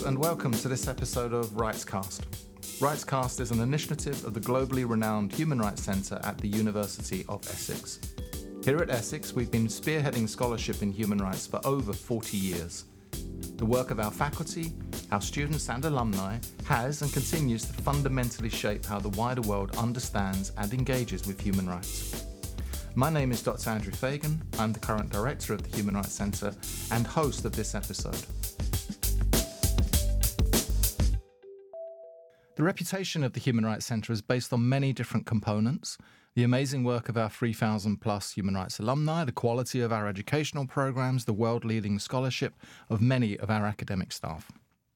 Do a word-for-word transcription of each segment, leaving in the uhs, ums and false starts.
and welcome to this episode of RightsCast. RightsCast is an initiative of the globally renowned Human Rights Centre at the University of Essex. Here at Essex, we've been spearheading scholarship in human rights for over forty years. The work of our faculty, our students and alumni has and continues to fundamentally shape how the wider world understands and engages with human rights. My name is Doctor Andrew Fagan. I'm the current director of the Human Rights Centre and host of this episode. The reputation of the Human Rights Centre is based on many different components: the amazing work of our three thousand plus human rights alumni, the quality of our educational programmes, the world-leading scholarship of many of our academic staff.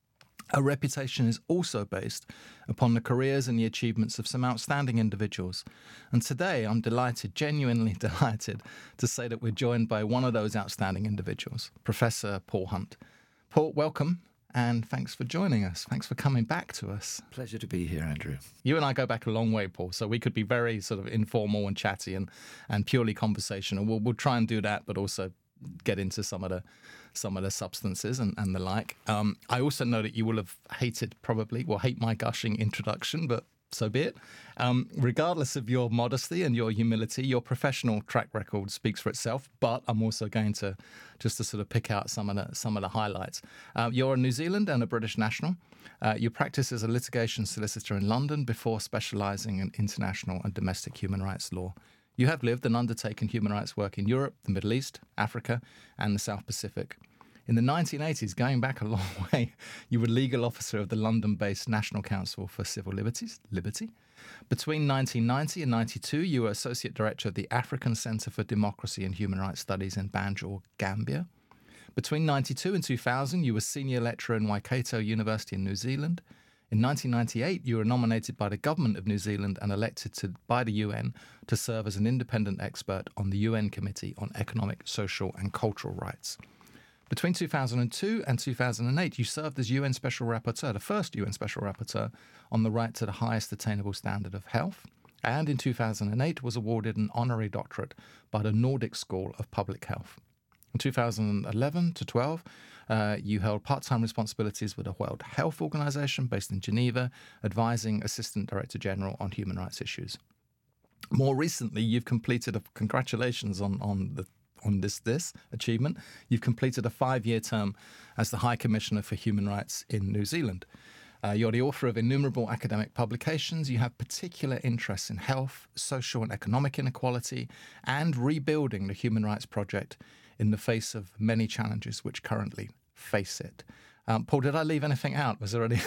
Our reputation is also based upon the careers and the achievements of some outstanding individuals. And today I'm delighted, genuinely delighted, to say that we're joined by one of those outstanding individuals, Professor Paul Hunt. Paul, welcome. And thanks for joining us. Thanks for coming back to us. Pleasure to be here, Andrew. You and I go back a long way, Paul, so we could be very sort of informal and chatty and, and purely conversational. We'll, we'll try and do that, but also get into some of the some of the substances and, and the like. Um, I also know that you will have hated, probably, will hate my gushing introduction, but so be it. Um, regardless of your modesty and your humility, your professional track record speaks for itself, but I'm also going to just to sort of pick out some of the, some of the highlights. Uh, you're a New Zealand and a British national. Uh, you practice as a litigation solicitor in London before specialising in international and domestic human rights law. You have lived and undertaken human rights work in Europe, the Middle East, Africa, and the South Pacific. In the nineteen eighties, going back a long way, you were legal officer of the London-based National Council for Civil Liberties, Liberty. Between nineteen ninety and ninety-two, you were associate director of the African Centre for Democracy and Human Rights Studies in Banjul, Gambia. Between ninety-two and two thousand, you were senior lecturer in Waikato University in New Zealand. In nineteen ninety-eight, you were nominated by the government of New Zealand and elected to, by the U N to serve as an independent expert on the U N Committee on Economic, Social and Cultural Rights. Between two thousand two and two thousand eight, you served as U N Special Rapporteur, the first U N Special Rapporteur on the right to the highest attainable standard of health, and in two thousand eight was awarded an honorary doctorate by the Nordic School of Public Health. In two thousand eleven to twelve, uh, you held part-time responsibilities with the World Health Organization based in Geneva, advising Assistant Director General on human rights issues. More recently, you've completed a congratulations on on the on this this achievement. You've completed a five-year term as the High Commissioner for Human Rights in New Zealand. Uh, you're the author of innumerable academic publications. You have particular interests in health, social and economic inequality, and rebuilding the Human Rights Project in the face of many challenges which currently face it. Um, Paul, did I leave anything out? Was there any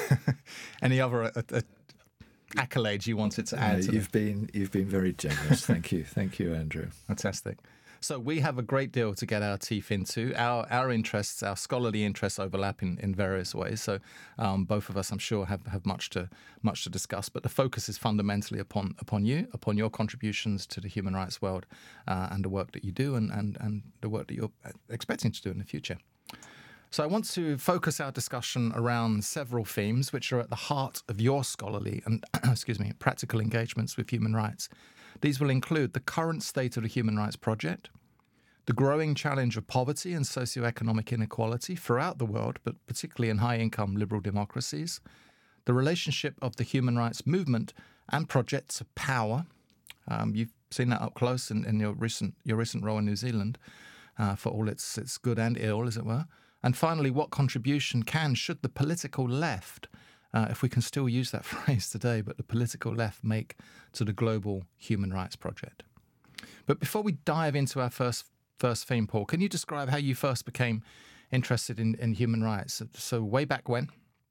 any other uh, uh, accolades you wanted to add? Uh, to you've the... been you've been very generous. Thank you, thank you, Andrew. Fantastic. So we have a great deal to get our teeth into. Our our interests, our scholarly interests overlap in, in various ways. So um, both of us, I'm sure, have, have much to much to discuss. But the focus is fundamentally upon upon you, upon your contributions to the human rights world uh, and the work that you do and, and, and the work that you're expecting to do in the future. So I want to focus our discussion around several themes which are at the heart of your scholarly and excuse me, practical engagements with human rights. These will include the current state of the Human Rights Project, the growing challenge of poverty and socioeconomic inequality throughout the world, but particularly in high-income liberal democracies, the relationship of the human rights movement and project to power. Um, you've seen that up close in, in your recent your recent role in New Zealand, uh, for all its its good and ill, as it were. And finally, what contribution can, should the political left, Uh, if we can still use that phrase today, but the political left make to the global human rights project. But before we dive into our first first theme, Paul, can you describe how you first became interested in, in human rights? So way back when,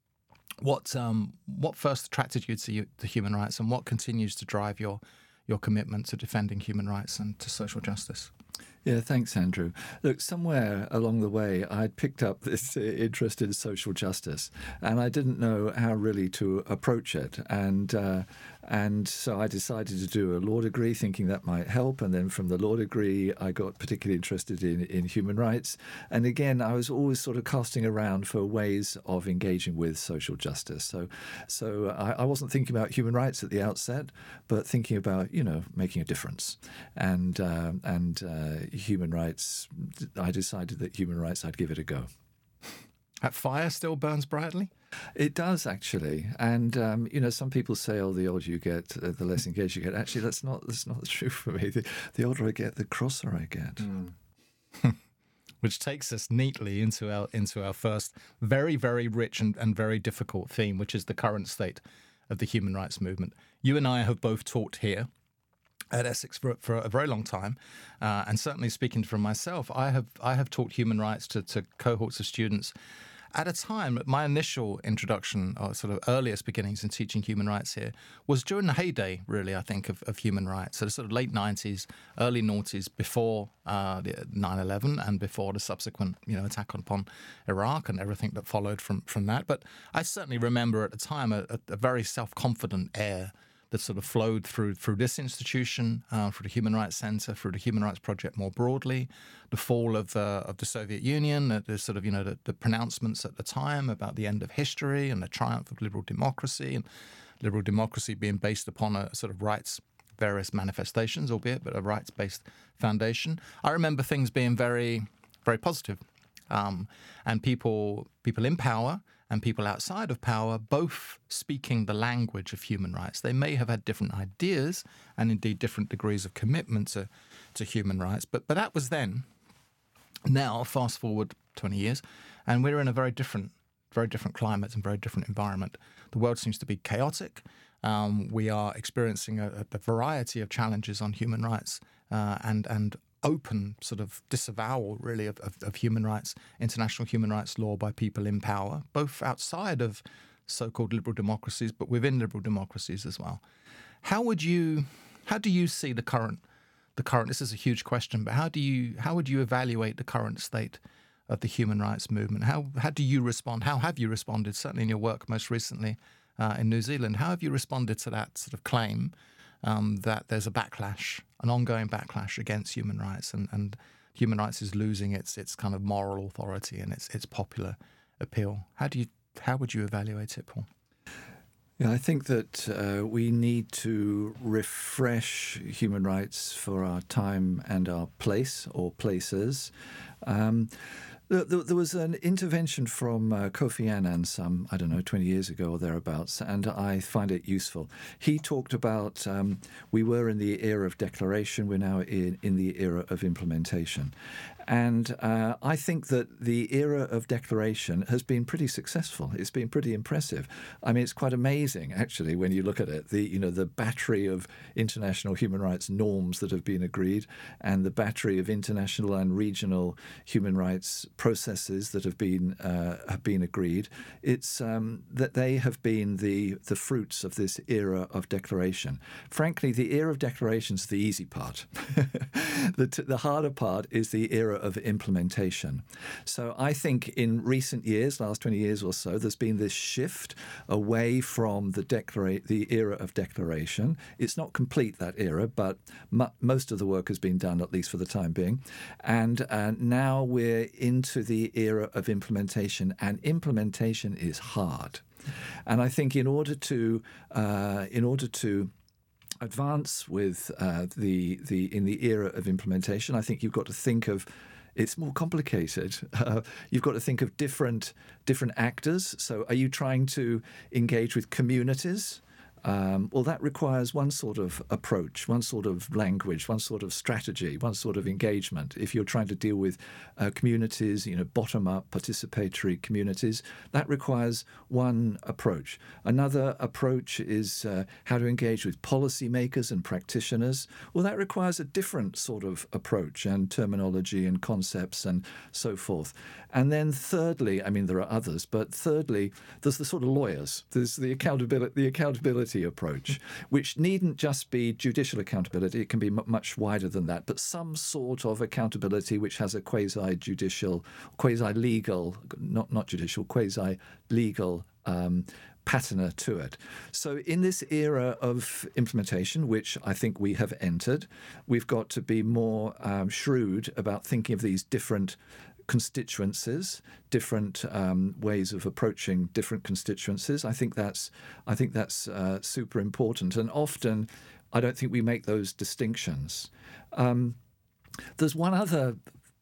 what um, what first attracted you to, you to human rights, and what continues to drive your your commitment to defending human rights and to social justice? Yeah, thanks, Andrew. Look, somewhere along the way, I'd picked up this uh, interest in social justice, and I didn't know how really to approach it. And uh, and so I decided to do a law degree, thinking that might help. And then from the law degree, I got particularly interested in, in human rights. And again, I was always sort of casting around for ways of engaging with social justice. So so I, I wasn't thinking about human rights at the outset, but thinking about, you know, making a difference. And uh, and uh, human rights, I decided that human rights, I'd give it a go. That fire still burns brightly? It does, actually. And, um, you know, some people say, oh, the older you get, uh, the less engaged you get. Actually, that's not that's not true for me. The, the older I get, the crosser I get. Mm. Which takes us neatly into our into our first very, very rich and, and very difficult theme, which is the current state of the human rights movement. You and I have both taught here at Essex for, for a very long time, uh, and certainly speaking from myself, I have I have taught human rights to, to cohorts of students at a time. My initial introduction, or sort of earliest beginnings in teaching human rights here, was during the heyday, really, I think, of, of human rights. So the sort of late nineties, early noughties, before uh, the nine eleven and before the subsequent, you know, attack upon Iraq and everything that followed from, from that. But I certainly remember at the time a, a very self-confident air that sort of flowed through through this institution, uh, through the Human Rights Center, through the Human Rights Project more broadly, the fall of uh, of the Soviet Union, uh, the sort of you know the, the pronouncements at the time about the end of history and the triumph of liberal democracy, and liberal democracy being based upon a sort of rights various manifestations, albeit but a rights-based foundation. I remember things being very very positive, um, and people people in power and people outside of power both speaking the language of human rights. They may have had different ideas and indeed different degrees of commitment to, to human rights, but but that was then. Now, fast forward twenty years, and we're in a very different, very different climate and very different environment. The world seems to be chaotic. Um, we are experiencing a, a variety of challenges on human rights uh, and and open sort of disavowal, really, of, of, of human rights, international human rights law by people in power, both outside of so-called liberal democracies, but within liberal democracies as well. How would you, how do you see the current, the current? This is a huge question, but how do you, how would you evaluate the current state of the human rights movement? How how do you respond? How have you responded? Certainly in your work most recently uh, in New Zealand, how have you responded to that sort of claim Um, that there's a backlash, an ongoing backlash against human rights, and, and human rights is losing its its kind of moral authority and its its popular appeal? How do you how would you evaluate it, Paul? Yeah, I think that uh, we need to refresh human rights for our time and our place or places. Um, There was an intervention from uh, Kofi Annan some, I don't know, twenty years ago or thereabouts, and I find it useful. He talked about um, we were in the era of declaration, we're now in, in the era of implementation. And uh, I think that the era of declaration has been pretty successful. It's been pretty impressive. I mean, it's quite amazing, actually, when you look at it. The you know the battery of international human rights norms that have been agreed, and the battery of international and regional human rights processes that have been uh, have been agreed. It's um, that they have been the the fruits of this era of declaration. Frankly, the era of declaration is the easy part. the t- the harder part is the era of implementation. So I think in recent years, last twenty years or so, there's been this shift away from the declara- the era of declaration. It's not complete, that era, but mu- most of the work has been done, at least for the time being. And uh, now we're into the era of implementation, and implementation is hard. And I think in order to uh, in order to advance with uh, the the in the era of implementation, I think you've got to think of it's more complicated. Uh, you've got to think of different different actors. So, are you trying to engage with communities? Um, well, that requires one sort of approach, one sort of language, one sort of strategy, one sort of engagement. If you're trying to deal with uh, communities, you know, bottom-up, participatory communities, that requires one approach. Another approach is uh, how to engage with policymakers and practitioners. Well, that requires a different sort of approach and terminology and concepts and so forth. And then thirdly, I mean, there are others, but thirdly, there's the sort of lawyers. There's the accountability, the accountability approach, which needn't just be judicial accountability. It can be m- much wider than that, but some sort of accountability which has a quasi-judicial, quasi-legal, not not judicial, quasi-legal um, patina to it. So in this era of implementation, which I think we have entered, we've got to be more um, shrewd about thinking of these different constituencies, different um, ways of approaching different constituencies. I think that's I think that's uh, super important, and often I don't think we make those distinctions. Um, there's one other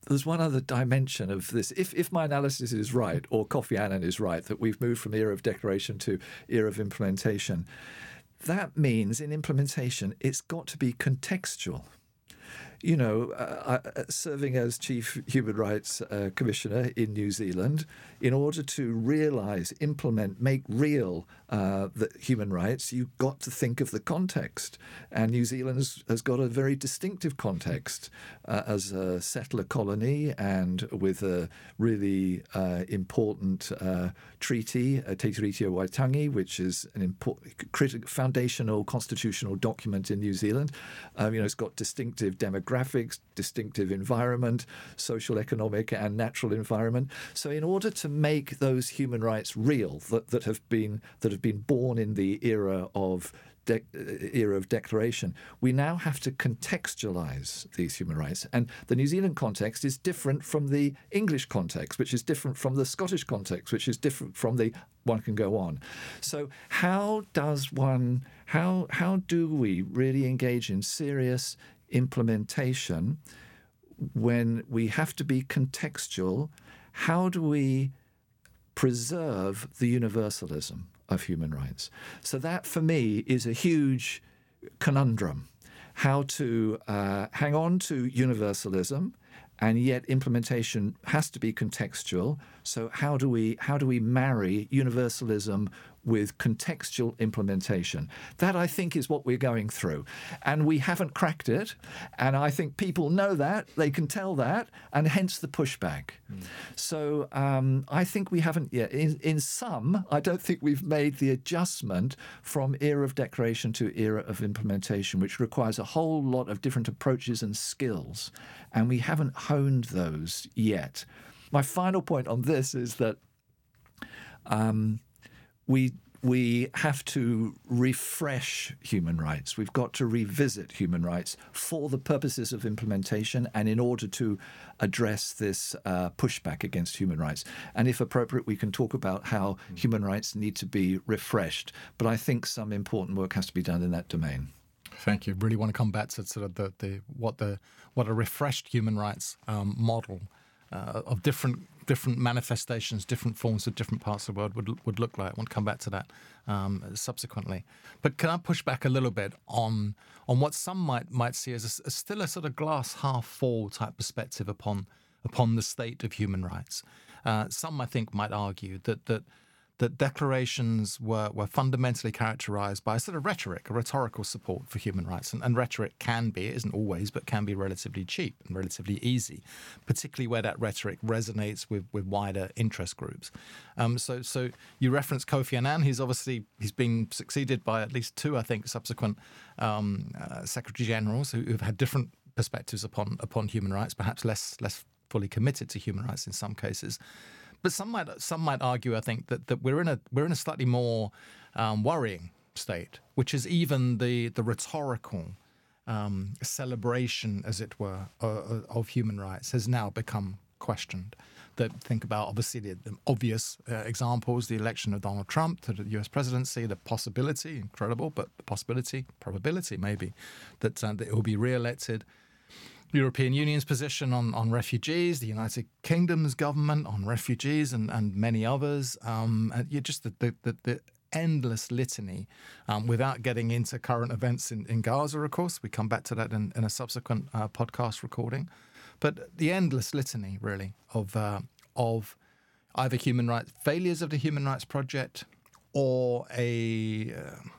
there's one other dimension of this. If if my analysis is right, or Kofi Annan is right, that we've moved from era of declaration to era of implementation, that means in implementation it's got to be contextual. You know, uh, uh, serving as Chief Human Rights uh, Commissioner in New Zealand, in order to realise, implement, make real uh, the human rights, you've got to think of the context. And New Zealand has, has got a very distinctive context uh, as a settler colony, and with a really uh, important uh, treaty, uh, Te Tiriti o Waitangi, which is an important, critical, foundational constitutional document in New Zealand. Um, you know, it's got distinctive demographics. Graphics, distinctive environment, social, economic, and natural environment. So, in order to make those human rights real, that, that have been that have been born in the era of de- era of declaration, we now have to contextualize these human rights. And the New Zealand context is different from the English context, which is different from the Scottish context, which is different from the one can go on. So, how does one? How how do we really engage in serious implementation when we have to be contextual? How do we preserve the universalism of human rights? So that, for me, is a huge conundrum. How to uh, hang on to universalism, and yet implementation has to be contextual. So how do we how do we marry universalism with contextual implementation? That, I think, is what we're going through. And we haven't cracked it. And I think people know that, they can tell that, and hence the pushback. Mm. So um, I think we haven't yet. In, in some, I don't think we've made the adjustment from era of declaration to era of implementation, which requires a whole lot of different approaches and skills. And we haven't honed those yet. My final point on this is that um, we we have to refresh human rights. We've got to revisit human rights for the purposes of implementation and in order to address this uh, pushback against human rights. And if appropriate, we can talk about how mm. human rights need to be refreshed. But I think some important work has to be done in that domain. Thank you. Really want to come back to sort of the, the what the what a refreshed human rights um, model uh, of different different manifestations, different forms of different parts of the world would would look like. I want to come back to that um, subsequently. But can I push back a little bit on on what some might might see as a, as still a sort of glass half full type perspective upon upon the state of human rights? Uh, some, I think, might argue that that. that declarations were, were fundamentally characterized by a sort of rhetoric, a rhetorical support for human rights. And, and rhetoric can be, it isn't always, but can be relatively cheap and relatively easy, particularly where that rhetoric resonates with, with wider interest groups. Um, so so you referenced Kofi Annan. He's obviously, he's been succeeded by at least two, I think, subsequent um, uh, Secretary Generals who, who've had different perspectives upon upon human rights, perhaps less less fully committed to human rights in some cases. But some might some might argue, I think, that, that we're in a we're in a slightly more um, worrying state, which is even the the rhetorical um, celebration, as it were, uh, of human rights has now become questioned. That think about obviously the, the obvious uh, examples: the election of Donald Trump to the U S presidency, the possibility, incredible, but the possibility, probability maybe, that uh, that it will be re-elected. The European Union's position on, on refugees, the United Kingdom's government on refugees, and, and many others. Um, and you just the, the, the, the endless litany, um, without getting into current events in, in Gaza, of course. We come back to that in, in a subsequent uh, podcast recording. But the endless litany, really, of uh, of either human rights failures of the Human Rights Project or a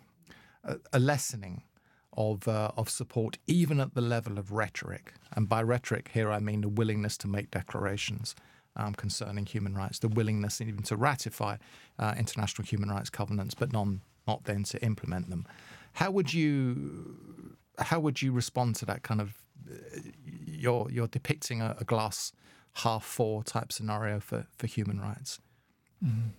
uh, a, a lessening of uh, of support, even at the level of rhetoric. And by rhetoric here, I mean the willingness to make declarations um, concerning human rights, the willingness even to ratify uh, international human rights covenants, but non, not then to implement them. How would you how would you respond to that kind of uh, you're you're depicting a, a glass half full type scenario for, for human rights? Mm-hmm.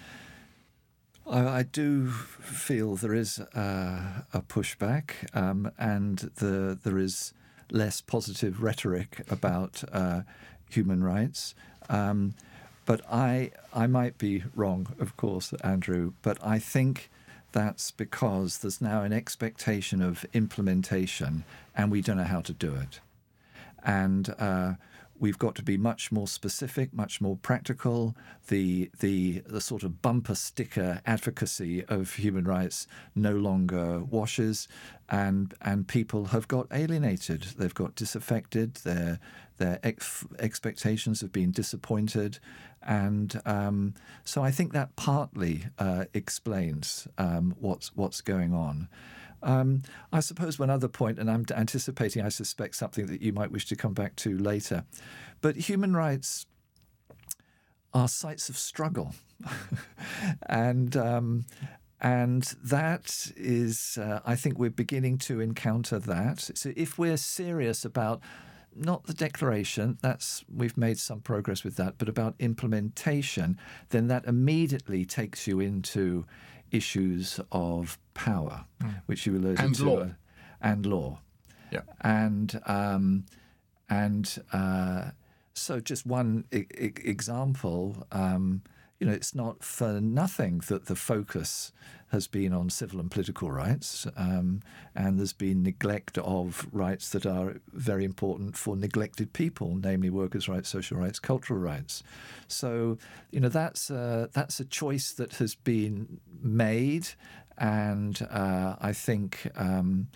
I do feel there is uh, a pushback, um, and the, there is less positive rhetoric about uh, human rights. Um, but I, I might be wrong, of course, Andrew, but I think that's because there's now an expectation of implementation, and we don't know how to do it. And uh, we've got to be much more specific, much more practical. The the the sort of bumper sticker advocacy of human rights no longer washes, and and people have got alienated. They've got disaffected. Their their ex- expectations have been disappointed, and um, so I think that partly uh, explains um, what's what's going on. Um, I suppose one other point, and I'm anticipating, I suspect, something that you might wish to come back to later, but human rights are sites of struggle, and um, and that is, uh, I think, we're beginning to encounter that. So if we're serious about not the declaration, that's we've made some progress with that, but about implementation, then that immediately takes you into issues of power, mm. which you alluded and to, law. Uh, and law, yeah, and um, and uh, so just one I- I- example. Um, you know, it's not for nothing that the focus has been on civil and political rights, um, and there's been neglect of rights that are very important for neglected people, namely workers' rights, social rights, cultural rights. So, you know, that's a, that's a choice that has been made, and uh, I think um,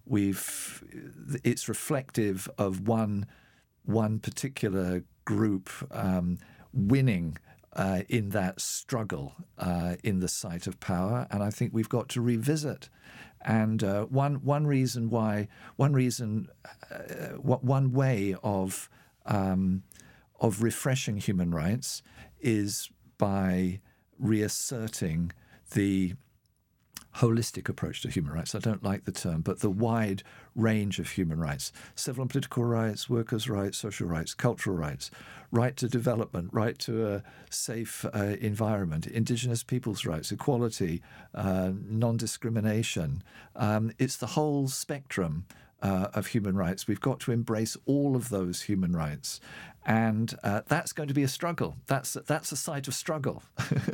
we've it's reflective of one one particular group um, winning Uh, in that struggle uh, in the site of power, and I think we've got to revisit. And uh, one one reason why one reason uh, what one way of um, of refreshing human rights is by reasserting the holistic approach to human rights. I don't like the term, but the wide range of human rights: civil and political rights, workers' rights, social rights, cultural rights, right to development, right to a safe uh, environment, indigenous peoples' rights, equality, uh, non-discrimination. Um, it's the whole spectrum uh, of human rights. We've got to embrace all of those human rights. And uh, that's going to be a struggle. That's that's a site of struggle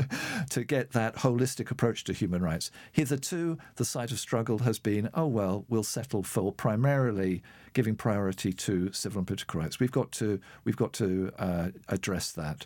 to get that holistic approach to human rights. Hitherto, the site of struggle has been, oh, well, we'll settle for primarily giving priority to civil and political rights. We've got to we've got to uh, address that.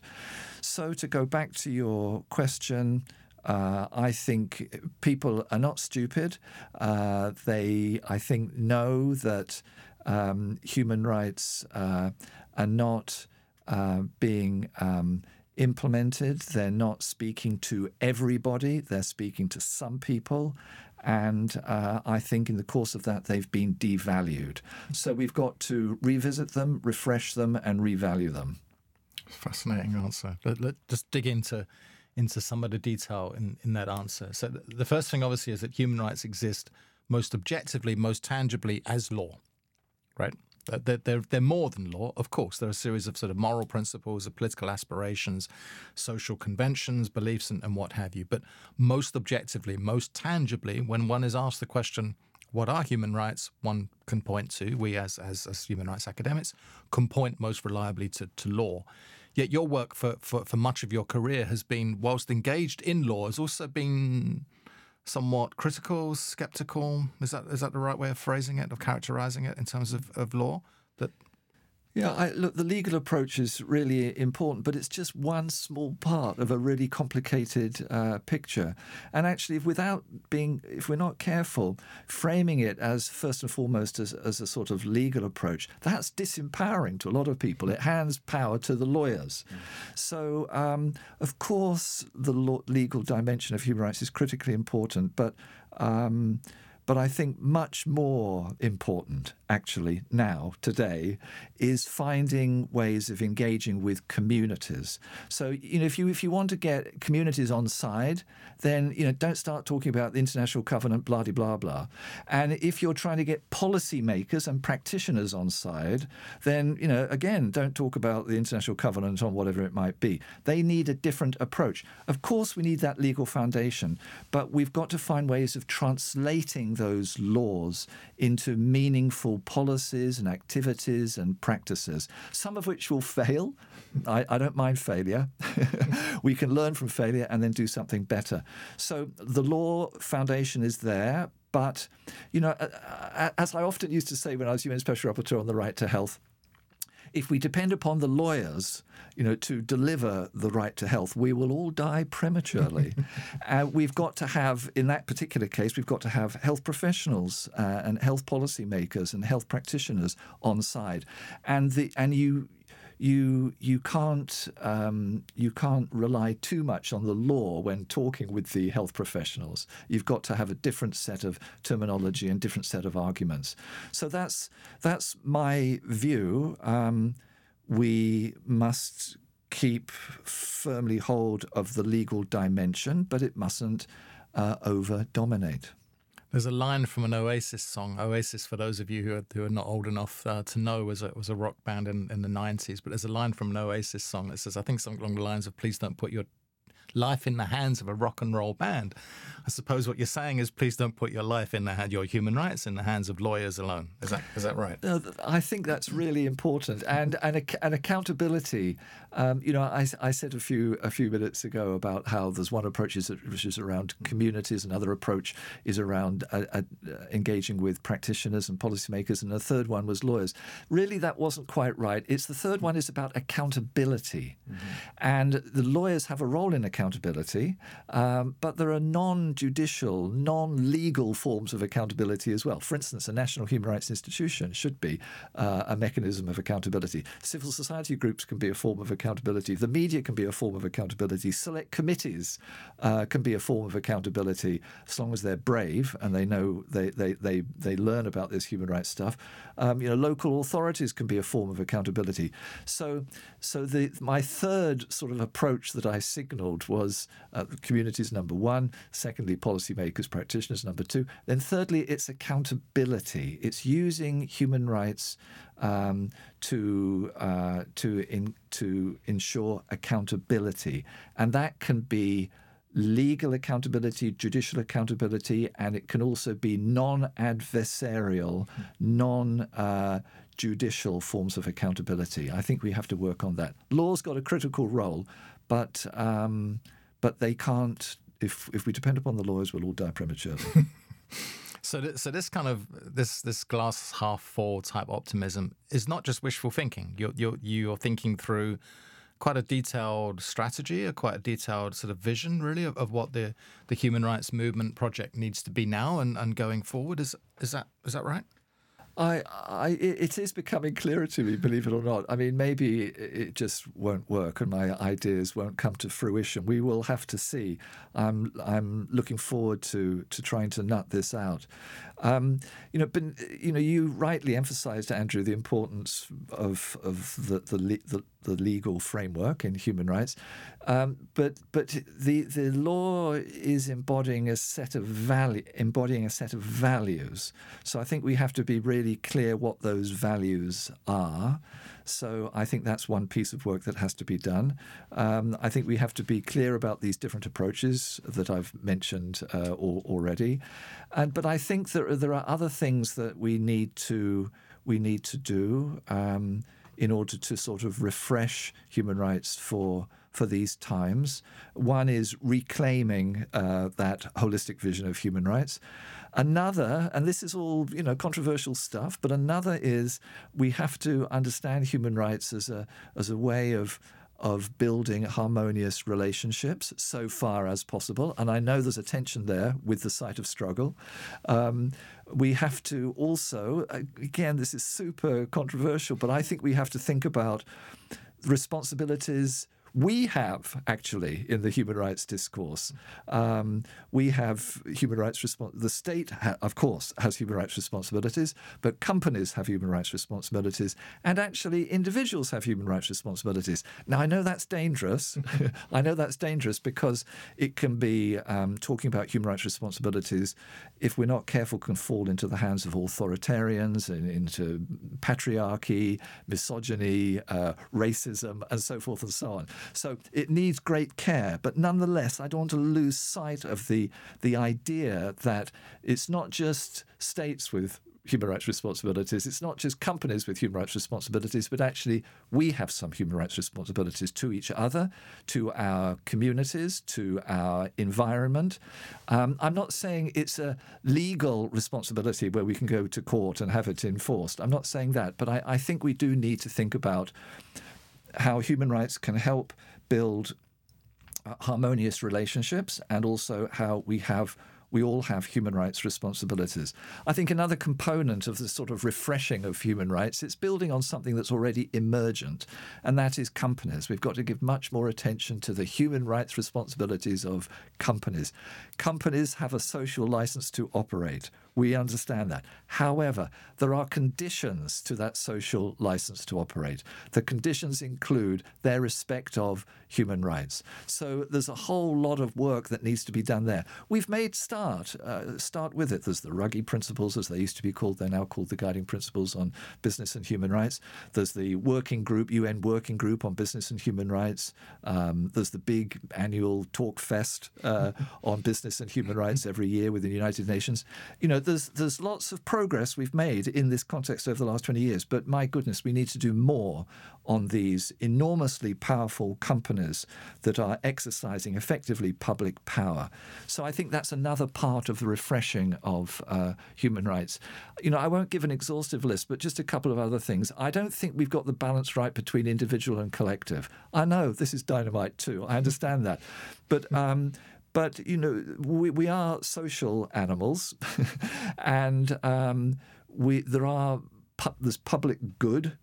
So to go back to your question, Uh, I think people are not stupid. Uh, they, I think, know that um, human rights uh, are not uh, being um, implemented. They're not speaking to everybody. They're speaking to some people. And uh, I think in the course of that, they've been devalued. So we've got to revisit them, refresh them, and revalue them. Fascinating answer. Let, let's just dig into into some of the detail in, in that answer. So th- the first thing, obviously, is that human rights exist most objectively, most tangibly as law, right? They're, they're, they're more than law, of course. They're a series of sort of moral principles, of political aspirations, social conventions, beliefs, and, and what have you. But most objectively, most tangibly, when one is asked the question, what are human rights, one can point to, we as, as, as human rights academics, can point most reliably to, to law. Yet your work for, for, for much of your career has been, whilst engaged in law, has also been somewhat critical, skeptical. Is that is that the right way of phrasing it, of characterizing it in terms of, of law? That Yeah, I, look, the legal approach is really important, but it's just one small part of a really complicated uh, picture. And actually, if without being, if we're not careful, framing it as first and foremost as, as a sort of legal approach, that's disempowering to a lot of people. It hands power to the lawyers. Mm. So, um, of course, the law, legal dimension of human rights is critically important, but. Um, But I think much more important, actually, now, today, is finding ways of engaging with communities. So, you know, if you if you want to get communities on side, then, you know, don't start talking about the International Covenant, blah, blah, blah, blah. And if you're trying to get policymakers and practitioners on side, then, you know, again, don't talk about the International Covenant on whatever it might be. They need a different approach. Of course, we need that legal foundation, but we've got to find ways of translating those laws into meaningful policies and activities and practices, some of which will fail. I, I don't mind failure. We can learn from failure and then do something better. So the law foundation is there, but, you know, as I often used to say when I was U N Special Rapporteur on the right to health, if we depend upon the lawyers, you know, to deliver the right to health, we will all die prematurely. uh, we've got to have, in that particular case, we've got to have health professionals uh, and health policy makers and health practitioners on side, and the and you. You you can't um, you can't rely too much on the law when talking with the health professionals. You've got to have a different set of terminology and different set of arguments. So that's that's my view. Um, we must keep firmly hold of the legal dimension, but it mustn't uh, over-dominate. There's a line from an Oasis song. Oasis, for those of you who are, who are not old enough uh, to know, was a, was a rock band in, in the nineties. But there's a line from an Oasis song that says, I think something along the lines of, please don't put your life in the hands of a rock and roll band. I suppose what you're saying is, please don't put your life in the hand, your human rights in the hands of lawyers alone. Is that is that right? Uh, I think that's really important, and and, and accountability. Um, you know, I, I said a few a few minutes ago about how there's one approach is, which is around communities, another approach is around uh, uh, engaging with practitioners and policymakers, and the third one was lawyers. Really, that wasn't quite right. It's the third one is about accountability, mm-hmm. and the lawyers have a role in accountability. Accountability, um, but there are non-judicial, non-legal forms of accountability as well. For instance, a national human rights institution should be uh, a mechanism of accountability. Civil society groups can be a form of accountability. The media can be a form of accountability. Select committees uh, can be a form of accountability, as long as they're brave and they know they they they, they learn about this human rights stuff. Um, you know, local authorities can be a form of accountability. So, so the my third sort of approach that I signalled was uh, communities, number one. Secondly, policymakers, practitioners, number two. Then thirdly, it's accountability. It's using human rights um, to uh, to in, to ensure accountability, and that can be legal accountability, judicial accountability, and it can also be non-adversarial, non-judicial uh, forms of accountability. I think we have to work on that. Law's got a critical role, but um, but they can't. If if we depend upon the lawyers, we'll all die prematurely. So, th- so this kind of this this glass half full type optimism is not just wishful thinking. You're you're you're thinking through quite a detailed strategy, a quite a detailed sort of vision, really, of, of what the, the human rights movement project needs to be now and, and going forward. Is is that is that right? I, I, it is becoming clearer to me, believe it or not. I mean, maybe it just won't work and my ideas won't come to fruition. We will have to see. I'm, I'm looking forward to, to trying to nut this out. Um, you know, but you know, you rightly emphasised, Andrew, the importance of of the the, the, the legal framework in human rights. Um, but but the the law is embodying a set of value, embodying a set of values. So I think we have to be really clear what those values are. So I think that's one piece of work that has to be done. Um, I think we have to be clear about these different approaches that I've mentioned uh, already. And but I think that there are other things that we need to we need to do um, in order to sort of refresh human rights for for these times. One is reclaiming uh, that holistic vision of human rights. Another, and this is all, you know, controversial stuff, but another is we have to understand human rights as a as a way of of building harmonious relationships so far as possible. And I know there's a tension there with the site of struggle. Um, we have to also, again, this is super controversial, but I think we have to think about responsibilities we have, actually, in the human rights discourse. Um, we have human rights respons- The state, ha- of course, has human rights responsibilities, but companies have human rights responsibilities, and actually individuals have human rights responsibilities. Now, I know that's dangerous. I know that's dangerous because it can be um, talking about human rights responsibilities, if we're not careful, can fall into the hands of authoritarians, and into patriarchy, misogyny, uh, racism, and so forth and so on. So it needs great care, but nonetheless, I don't want to lose sight of the the idea that it's not just states with human rights responsibilities. It's not just companies with human rights responsibilities, but actually we have some human rights responsibilities to each other, to our communities, to our environment. Um, I'm not saying it's a legal responsibility where we can go to court and have it enforced. I'm not saying that, but I, I think we do need to think about how human rights can help build uh, harmonious relationships, and also how we have we all have human rights responsibilities. I think another component of the sort of refreshing of human rights, it's building on something that's already emergent, and that is companies. We've got to give much more attention to the human rights responsibilities of companies. Companies have a social license to operate. We understand that. However, there are conditions to that social license to operate. The conditions include their respect of human rights. So there's a whole lot of work that needs to be done there. We've made start, uh, start with it. There's the Ruggie Principles, as they used to be called. They're now called the Guiding Principles on Business and Human Rights. There's the working group, U N Working Group on Business and Human Rights. Um, there's the big annual Talk Fest uh, on business and human rights every year within the United Nations. You know, There's there's lots of progress we've made in this context over the last twenty years, but my goodness, we need to do more on these enormously powerful companies that are exercising effectively public power. So I think that's another part of the refreshing of uh, human rights. You know, I won't give an exhaustive list, but just a couple of other things. I don't think we've got the balance right between individual and collective. I know this is dynamite too. I understand that. But um, But, you know, we, we are social animals, and um, we there are pu- there's public good.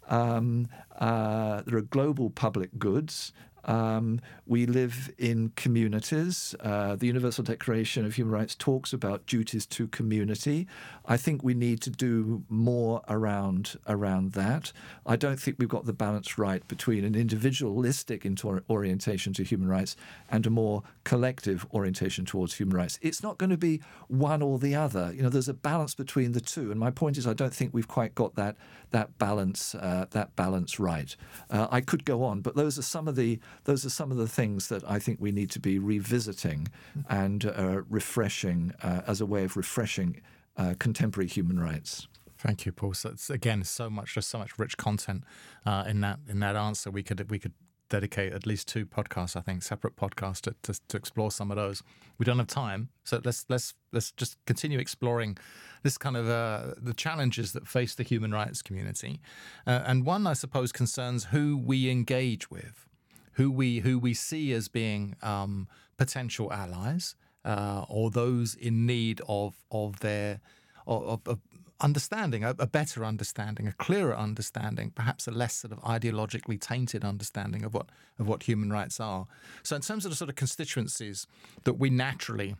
Um, uh, there are global public goods. Um, we live in communities. Uh, the Universal Declaration of Human Rights talks about duties to community. I think we need to do more around around that. I don't think we've got the balance right between an individualistic inter- orientation to human rights and a more collective orientation towards human rights. It's not going to be one or the other. You know, there's a balance between the two. And my point is, I don't think we've quite got that that balance uh, that balance right. Uh, I could go on, but those are some of the Those are some of the things that I think we need to be revisiting and uh, refreshing uh, as a way of refreshing uh, contemporary human rights. Thank you, Paul. So it's, again, so much, just so much rich content uh, in that in that answer. We could we could dedicate at least two podcasts, I think, separate podcasts to, to, to explore some of those. We don't have time, so let's let's let's just continue exploring this kind of uh, the challenges that face the human rights community, uh, and one, I suppose, concerns who we engage with. Who we who we see as being um, potential allies uh, or those in need of of their of, of understanding, a, a better understanding, a clearer understanding, perhaps a less sort of ideologically tainted understanding of what of what human rights are. So, in terms of the sort of constituencies that we naturally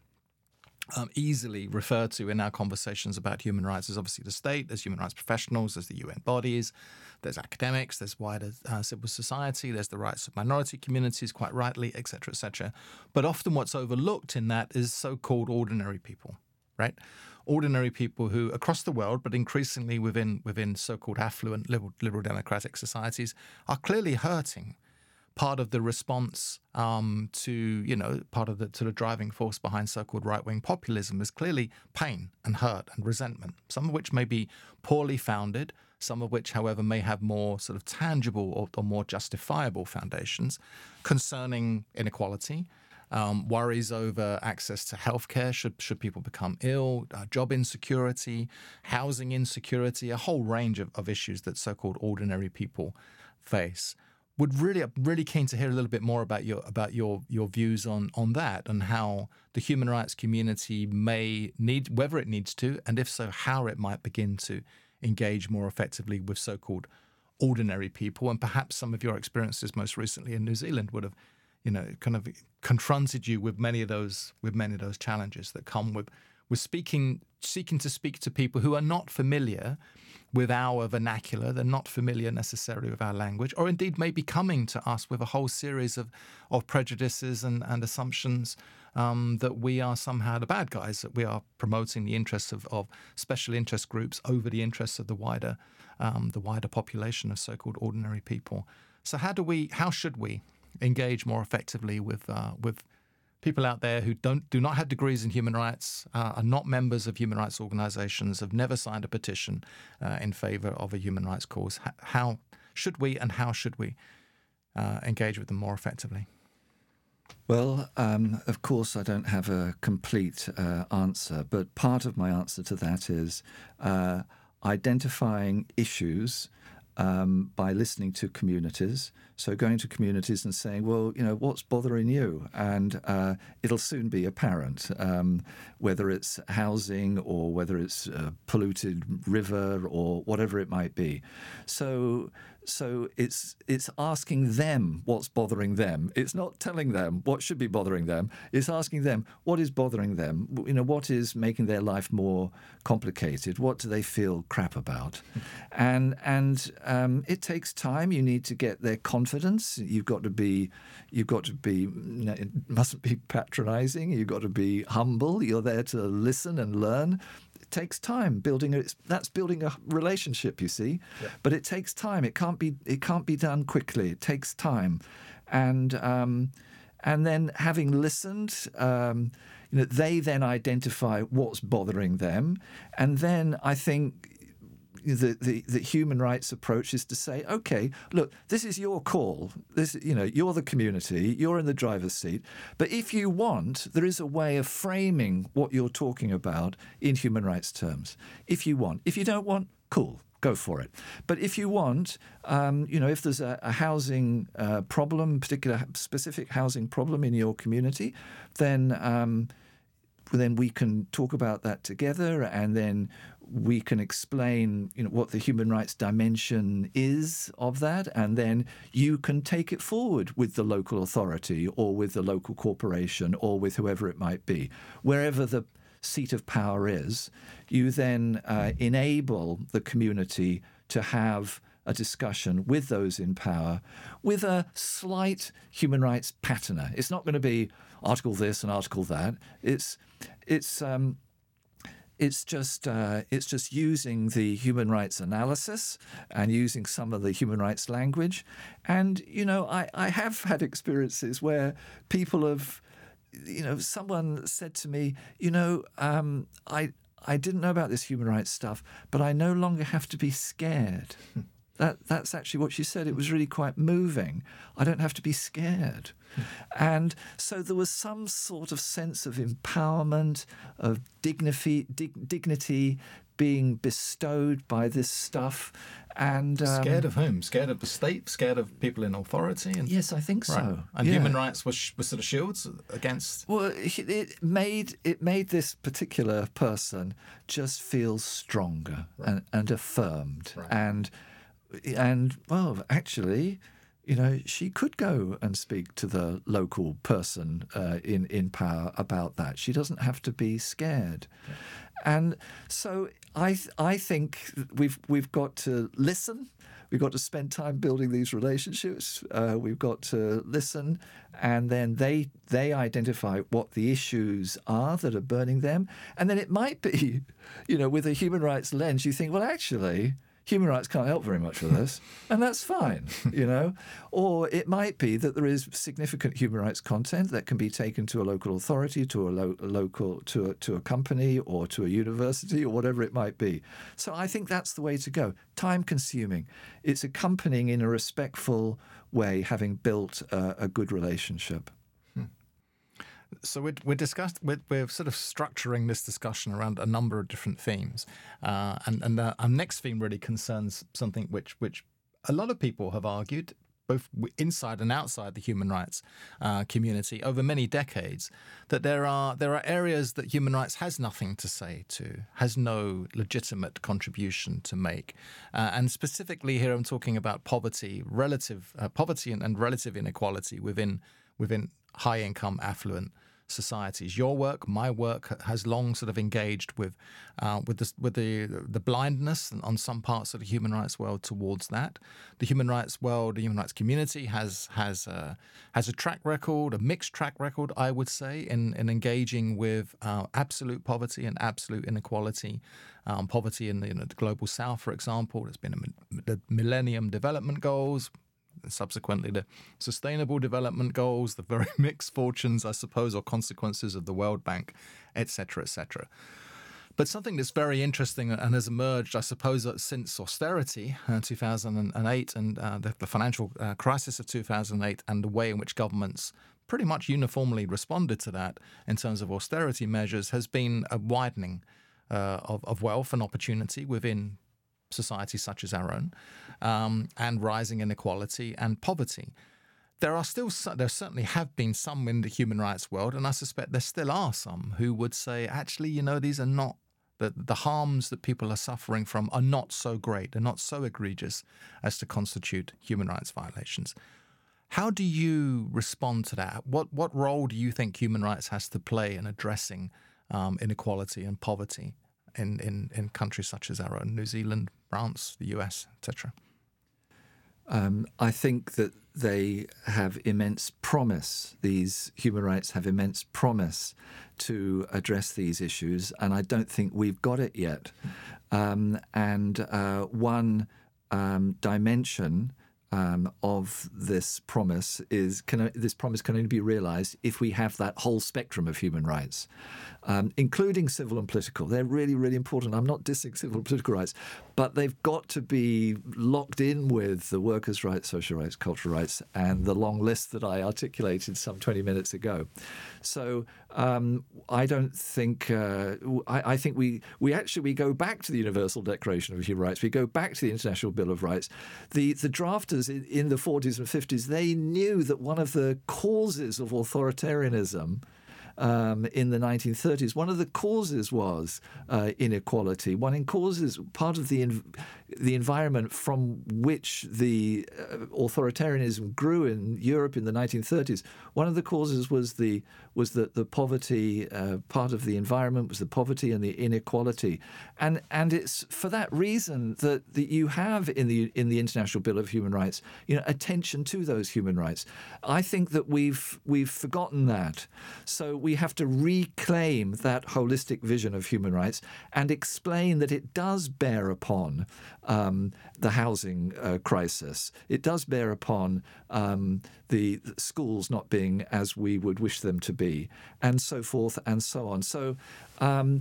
Um, easily refer to in our conversations about human rights, there's obviously the state, there's human rights professionals, there's the U N bodies, there's academics, there's wider uh, civil society, there's the rights of minority communities, quite rightly, et cetera, et cetera. But often what's overlooked in that is so-called ordinary people, right? Ordinary people who, across the world, but increasingly within within so-called affluent liberal, liberal democratic societies, are clearly hurting. Part of the response um, to, you know, part of the sort of driving force behind so-called right-wing populism is clearly pain and hurt and resentment, some of which may be poorly founded, some of which, however, may have more sort of tangible or, or more justifiable foundations concerning inequality, um, worries over access to healthcare should, should people become ill, uh, job insecurity, housing insecurity, a whole range of, of issues that so-called ordinary people face. Would really, really keen to hear a little bit more about your about your your views on on that and how the human rights community may need, whether it needs to, and if so, how it might begin to engage more effectively with so-called ordinary people. And perhaps some of your experiences most recently in New Zealand would have, you know, kind of confronted you with many of those with many of those challenges that come with with speaking, seeking to speak to people who are not familiar with our vernacular, they're not familiar necessarily with our language, or indeed may be coming to us with a whole series of, of prejudices and, and assumptions um, that we are somehow the bad guys, that we are promoting the interests of, of special interest groups over the interests of the wider um, the wider population of so-called ordinary people. So how do we, how should we engage more effectively with uh, with people out there who don't do not have degrees in human rights, uh, are not members of human rights organizations, have never signed a petition uh, in favor of a human rights cause. How should we and how should we uh, engage with them more effectively? Well, um, of course, I don't have a complete uh, answer, but part of my answer to that is uh, identifying issues um, by listening to communities. So going to communities and saying, well, you know, what's bothering you? And uh, it'll soon be apparent, um, whether it's housing or whether it's a polluted river or whatever it might be. So so it's it's asking them what's bothering them. It's not telling them what should be bothering them. It's asking them what is bothering them. You know, what is making their life more complicated? What do they feel crap about? and and um, it takes time. You need to get their confidence. You've got to be, you've got to be. You know, it mustn't be patronising. You've got to be humble. You're there to listen and learn. It takes time building a, that's building a relationship, you see. Yeah. But it takes time. It can't be it can't be done quickly. It takes time, and um, and then having listened, um, you know, they then identify what's bothering them, and then I think the, the the human rights approach is to say, okay, look, this is your call. This, you know, you're the community, you're in the driver's seat. But if you want, there is a way of framing what you're talking about in human rights terms. If you want, if you don't want, cool. Go for it. But if you want, um, you know, if there's a, a housing uh, problem, particular specific housing problem in your community, then um, then we can talk about that together, and then we can explain, you know, what the human rights dimension is of that, and then you can take it forward with the local authority or with the local corporation or with whoever it might be, wherever the seat of power is. You then uh, enable the community to have a discussion with those in power with a slight human rights patina. It's not going to be article this and article that. It's it's um, it's just uh, it's just using the human rights analysis and using some of the human rights language. And you know, I, I have had experiences where people have, you know, someone said to me, you know, um, I I didn't know about this human rights stuff, but I no longer have to be scared. That that's actually what she said. It was really quite moving. I don't have to be scared. And so there was some sort of sense of empowerment, of dignity, dig, dignity being bestowed by this stuff. And um, scared of whom? Scared of the state? Scared of people in authority? And, yes, I think so. Right. And yeah. human rights was, was sort of shields against. Well, it made it made this particular person just feel stronger right. and, and affirmed right. and. And, well, actually, you know, she could go and speak to the local person uh, in, in power about that. She doesn't have to be scared. Yeah. And so I I think we've we've got to listen. We've got to spend time building these relationships. Uh, we've got to listen, and then they they identify what the issues are that are burning them. And then it might be, you know, with a human rights lens, you think, well, actually, human rights can't help very much with this, and that's fine, you know. Or it might be that there is significant human rights content that can be taken to a local authority, to a, lo- a local, to a, to a company, or to a university, or whatever it might be. So I think that's the way to go. Time-consuming. It's accompanying in a respectful way, having built a, a good relationship. So we're, we're discussed. We're, we're sort of structuring this discussion around a number of different themes, uh, and and uh, our next theme really concerns something which which a lot of people have argued, both inside and outside the human rights uh, community over many decades, that there are there are areas that human rights has nothing to say to, has no legitimate contribution to make, uh, and specifically here I'm talking about poverty, relative uh, poverty and, and relative inequality within within high-income, affluent societies. Your work, my work, has long sort of engaged with uh, with the with the the blindness on some parts of the human rights world towards that. The human rights world, the human rights community has has uh, has a track record, a mixed track record, I would say, in in engaging with uh, absolute poverty and absolute inequality. Um, poverty in the, you know, the global south, for example, there's been a, the Millennium Development Goals. subsequently the Sustainable Development Goals, the very mixed fortunes, I suppose, or consequences of the World Bank, et cetera, et cetera. But something that's very interesting and has emerged, I suppose, since austerity in uh, two thousand eight and uh, the, the financial uh, crisis of two thousand eight, and the way in which governments pretty much uniformly responded to that in terms of austerity measures, has been a widening uh, of, of wealth and opportunity within societies such as our own, um, and rising inequality and poverty. There are still, there certainly have been some in the human rights world, and I suspect there still are some who would say, actually, you know, these are not, the, the harms that people are suffering from are not so great, they're not so egregious as to constitute human rights violations. How do you respond to that? What what role do you think human rights has to play in addressing um, inequality and poverty in, in, in countries such as our own, New Zealand, France, the U S, et cetera? Um, I think that they have immense promise. These human rights have immense promise to address these issues, and I don't think we've got it yet. Um, and uh, one um, dimension um, of this promise is can, this promise can only be realised if we have that whole spectrum of human rights, um, including civil and political. They're really, really important. I'm not dissing civil and political rights, but they've got to be locked in with the workers' rights, social rights, cultural rights, and the long list that I articulated some twenty minutes ago. So um, I don't think uh, I, I think we we actually we go back to the Universal Declaration of Human Rights. We go back to the International Bill of Rights. The the drafters in, in the forties and fifties, they knew that one of the causes of authoritarianism Um, in the nineteen thirties, one of the causes was uh, inequality. One in causes, part of the in, the environment from which the uh, authoritarianism grew in Europe in the nineteen thirties. One of the causes was the was that the poverty. Uh, part of the environment was the poverty and the inequality, and and it's for that reason that, that you have in the in the International Bill of Human Rights, you know, attention to those human rights. I think that we've we've forgotten that. So we have to reclaim that holistic vision of human rights and explain that it does bear upon um, the housing uh, crisis. It does bear upon um, the schools not being as we would wish them to be, and so forth and so on. So um,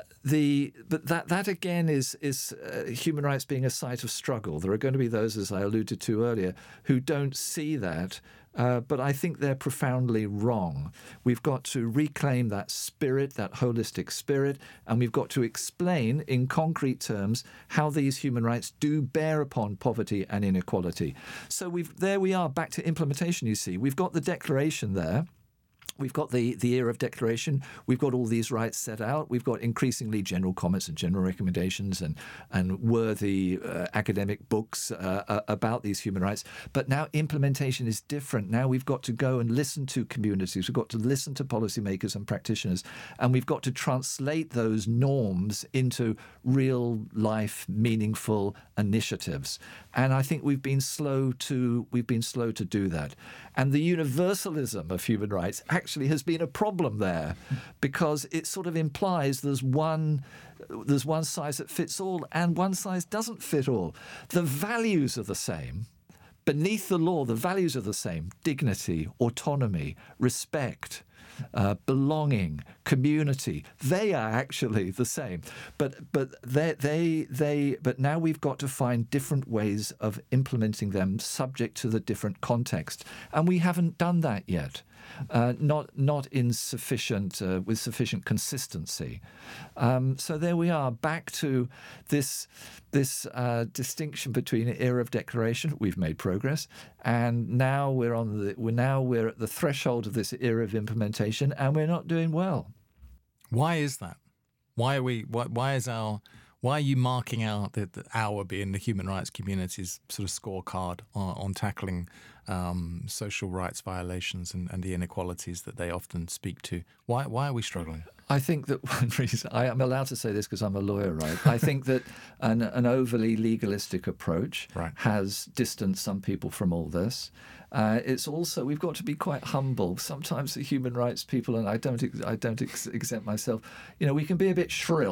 The but that that again is is uh, human rights being a site of struggle. There are going to be those, as I alluded to earlier, who don't see that. Uh, but I think they're profoundly wrong. We've got to reclaim that spirit, that holistic spirit, and we've got to explain in concrete terms how these human rights do bear upon poverty and inequality. So we've there we are back to implementation, you see. We've got the declaration there. We've got the, the era of declaration. We've got all these rights set out. We've got increasingly general comments and general recommendations and, and worthy uh, academic books uh, uh, about these human rights. But now implementation is different. Now we've got to go and listen to communities. We've got to listen to policymakers and practitioners. And we've got to translate those norms into real life, meaningful initiatives. And I think we've been slow to we've been slow to do that. And the universalism of human rights actually has been a problem there, because it sort of implies there's one there's one size that fits all, and one size doesn't fit all. The values are the same. Beneath the law, the values are the same: dignity, autonomy, respect, uh, belonging, community. They are actually the same. But but they they they but now we've got to find different ways of implementing them subject to the different context. And we haven't done that yet. Uh, not not in sufficient uh, with sufficient consistency. Um, so there we are, back to this this uh, distinction between era of declaration. We've made progress, and now we're on the we're now we're at the threshold of this era of implementation, and we're not doing well. Why is that? Why are we? Why, why is our Why are you marking out the, the our being the human rights community's sort of scorecard on, on tackling um, social rights violations and, and the inequalities that they often speak to? Why why are we struggling? I think that one reason, I am allowed to say this because I'm a lawyer, right? I think that an, an overly legalistic approach right. has distanced some people from all this. Uh, it's also, we've got to be quite humble. Sometimes the human rights people, and I don't, I don't ex- exempt myself, you know, we can be a bit shrill.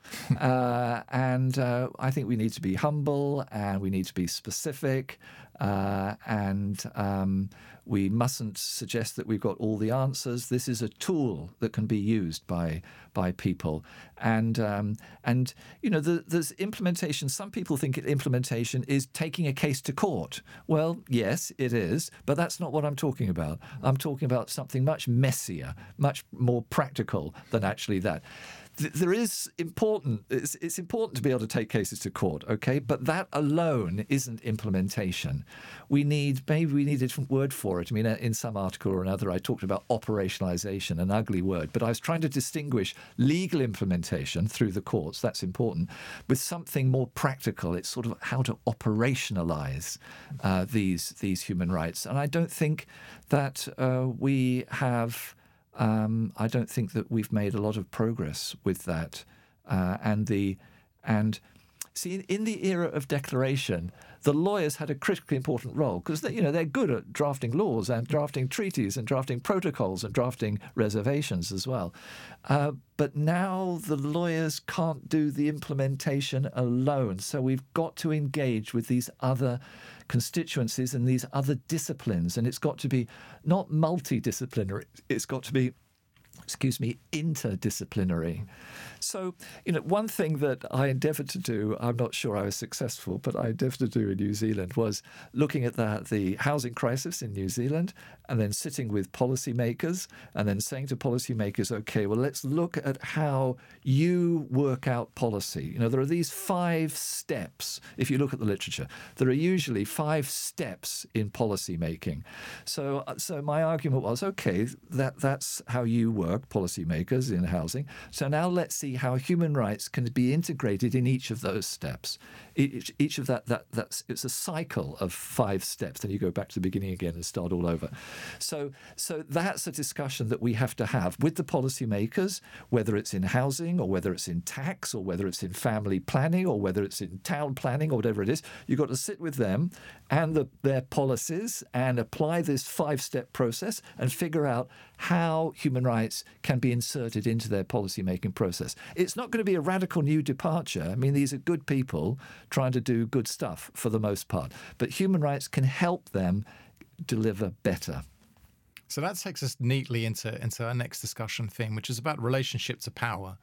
uh, and uh, I think we need to be humble and we need to be specific, uh, and um, we mustn't suggest that we've got all the answers. This is a tool that can be used by by people, and um, and you know the, there's implementation. Some people think implementation is taking a case to court. Well, yes, it is, but that's not what I'm talking about. I'm talking about something much messier, much more practical than actually that. There is important. It's, it's important to be able to take cases to court, okay? But that alone isn't implementation. We need maybe we need a different word for it. I mean, in some article or another, I talked about operationalization, an ugly word, but I was trying to distinguish legal implementation through the courts. That's important, with something more practical. It's sort of how to operationalize uh, these these human rights, and I don't think that uh, we have. Um, I don't think that we've made a lot of progress with that, uh, and the and see in, in the era of declaration, the lawyers had a critically important role because they, you know they're good at drafting laws and drafting treaties and drafting protocols and drafting reservations as well. Uh, but now the lawyers can't do the implementation alone, so we've got to engage with these other constituencies and these other disciplines, and it's got to be not multidisciplinary, it's got to be, excuse me, interdisciplinary. So, you know, one thing that I endeavoured to do, I'm not sure I was successful, but I endeavoured to do in New Zealand was looking at the, the housing crisis in New Zealand and then sitting with policymakers and then saying to policymakers, okay, well, let's look at how you work out policy. You know, there are these five steps. If you look at the literature, there are usually five steps in policy making. So, so my argument was, okay, that that's how you work, policymakers in housing. So now let's see how human rights can be integrated in each of those steps. Each, each of that, that that's it's a cycle of five steps. Then you go back to the beginning again and start all over. So, so that's a discussion that we have to have with the policymakers, whether it's in housing or whether it's in tax or whether it's in family planning or whether it's in town planning or whatever it is. You've got to sit with them and the, their policies and apply this five-step process and figure out how human rights can be inserted into their policy-making process. It's not going to be a radical new departure. I mean, these are good people trying to do good stuff for the most part. But human rights can help them deliver better. So that takes us neatly into, into our next discussion theme, which is about relationship to power.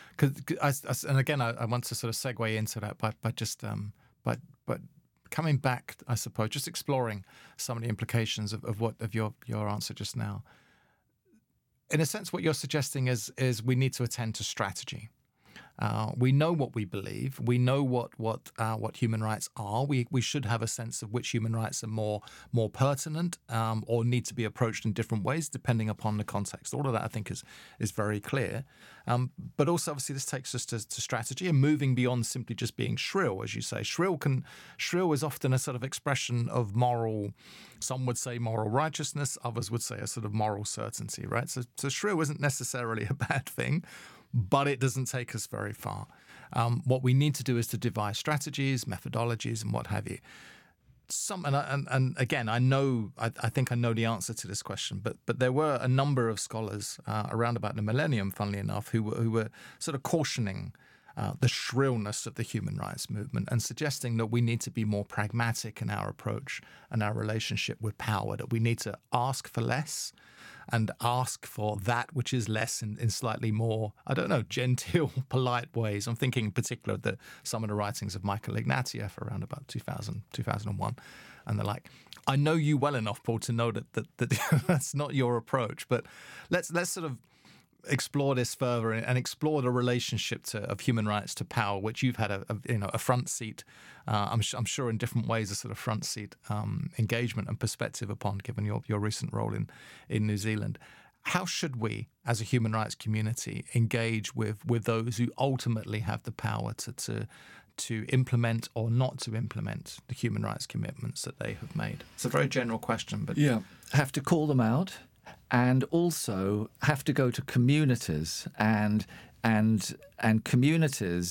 Because, and again, I, I want to sort of segue into that by, by just um, by, by coming back, I suppose, just exploring some of the implications of, of what of your your answer just now. In a sense, what you're suggesting is is we need to attend to strategy. Uh, we know what we believe. We know what what uh, what human rights are. We we should have a sense of which human rights are more more pertinent um, or need to be approached in different ways depending upon the context. All of that, I think, is is very clear. Um, but also, obviously, this takes us to, to strategy and moving beyond simply just being shrill, as you say. Shrill can shrill is often a sort of expression of moral. Some would say moral righteousness. Others would say a sort of moral certainty. Right. So, so shrill isn't necessarily a bad thing, but it doesn't take us very far. Um, what we need to do is to devise strategies, methodologies, and what have you. Some and and, and again, I know, I, I think I know the answer to this question, but but there were a number of scholars uh, around about the millennium, funnily enough, who were who were sort of cautioning uh, the shrillness of the human rights movement and suggesting that we need to be more pragmatic in our approach and our relationship with power. That we need to ask for less. And ask for that which is less in, in slightly more, I don't know, genteel, polite ways. I'm thinking in particular of the, some of the writings of Michael Ignatieff around about two thousand, two thousand one and the like. I know you well enough, Paul, to know that, that, that that's not your approach. But let's let's sort of explore this further and explore the relationship to, of human rights to power, which you've had a, a you know a front seat. Uh, I'm, I'm sure in different ways a sort of front seat um, engagement and perspective upon, given your, your recent role in, in New Zealand. How should we, as a human rights community, engage with, with those who ultimately have the power to, to to implement or not to implement the human rights commitments that they have made? It's a very general question, but yeah, have to call them out, and also have to go to communities and and and communities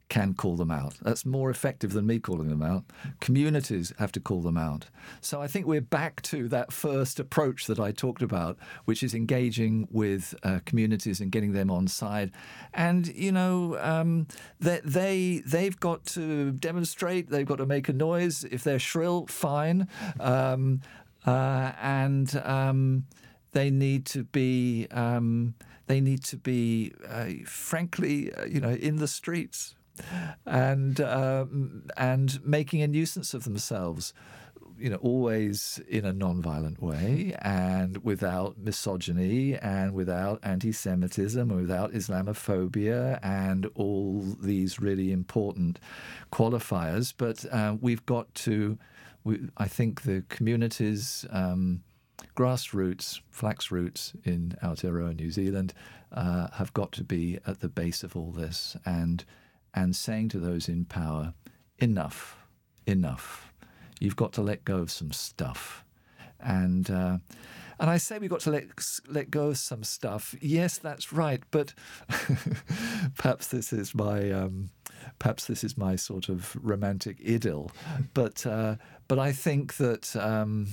can call them out. That's more effective than me calling them out. Communities have to call them out. So I think we're back to that first approach that I talked about, which is engaging with uh, communities and getting them on side. And, you know, um, they, they, they've got to demonstrate, they've got to make a noise. If they're shrill, fine. Um, uh, and um, they need to be, um, they need to be, uh, frankly, uh, you know, in the streets. And um, and making a nuisance of themselves, you know, always in a non-violent way and without misogyny and without anti-Semitism and without Islamophobia and all these really important qualifiers. But uh, we've got to, we, I think the communities, um, grassroots, flax roots in Aotearoa, New Zealand, uh, have got to be at the base of all this. And and saying to those in power, enough, enough. You've got to let go of some stuff. And uh, and I say we've got to let, let go of some stuff. Yes, that's right. But perhaps this is my um, perhaps this is my sort of romantic idyll. But uh, but I think that um,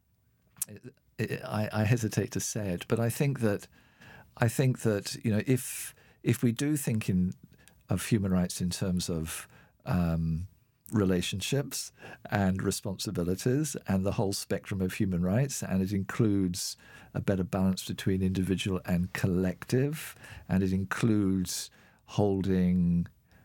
I, I hesitate to say it. But I think that I think that you know if if we do think in of human rights in terms of um, relationships and responsibilities and the whole spectrum of human rights, and it includes a better balance between individual and collective, and it includes holding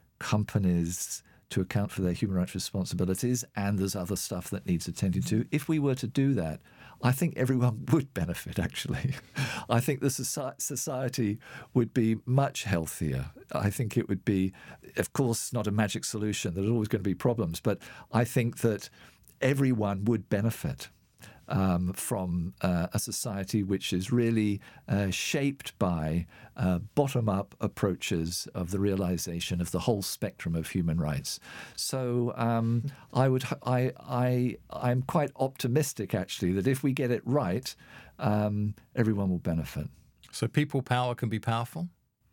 companies to account for their human rights responsibilities, and there's other stuff that needs attending to. If we were to do that, I think everyone would benefit, actually. I think the society would be much healthier. I think it would be, of course, not a magic solution. There's always going to be problems. But I think that everyone would benefit um, from uh, a society which is really uh, shaped by uh, bottom-up approaches of the realization of the whole spectrum of human rights. So um, I would, I, I, I'm quite optimistic, actually, that if we get it right, um, everyone will benefit. So people power can be powerful?